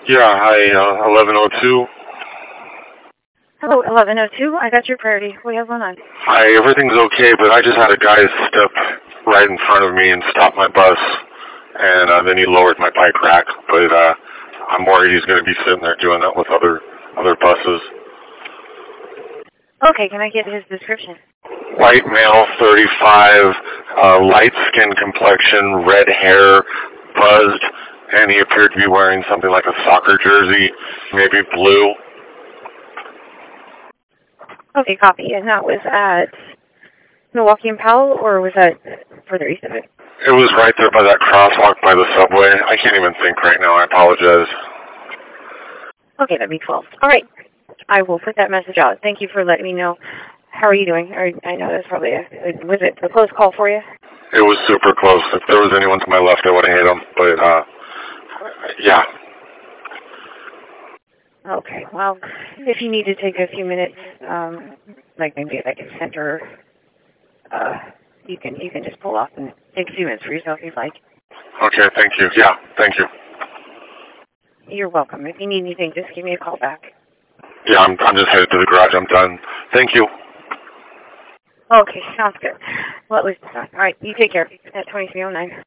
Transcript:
Yeah, hi, 1102. Hello, 1102. I got your priority. What do you have going on? Hi, everything's okay, but I just had a guy step right in front of me and stop my bus, and then he lowered my bike rack, but I'm worried he's going to be sitting there doing that with other buses. Okay, can I get his description? White male, 35, light skin complexion, red hair, buzzed, and he appeared to be wearing something like a soccer jersey, maybe blue. Okay, copy. And that was at Milwaukee and Powell, or was that further east of it? It was right there by that crosswalk by the subway. I can't even think right now. I apologize. Okay, that'd be 12. All right. I will put that message out. Thank you for letting me know. How are you doing? I know that's probably was it a close call for you? It was super close. If there was anyone to my left, I would have hit him. But, yeah. Okay, well, if you need to take a few minutes, like maybe at a center, you can just pull off and take a few minutes for yourself if you'd like. Okay, thank you. Yeah, thank you. You're welcome. If you need anything, just give me a call back. Yeah, I'm just headed to the garage. I'm done. Thank you. Okay, sounds good. Well, it was all right. You take care at 2309.